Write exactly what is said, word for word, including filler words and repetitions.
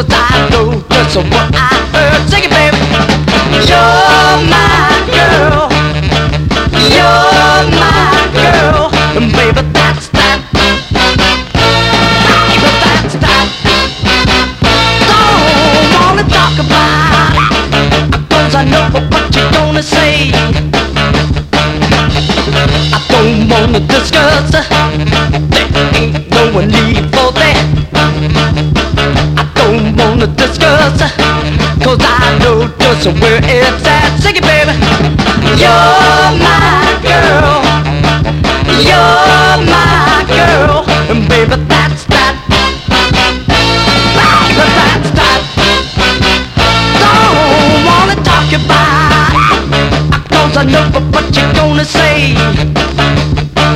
'cause I know just what I heard. Sing it, baby. You're my girl. You're my girl. And baby, that's that. Baby, that's that. Don't wanna talk about it, 'cause I know what you're gonna say. I don't wanna discuss. There ain't no need for that. I don't wanna discuss, 'cause I know just where it's at. Sing it, baby. You're my girl. You're my girl. And baby, that's that. Baby, that's that. Don't wanna talk about it, 'cause I know what you're gonna say.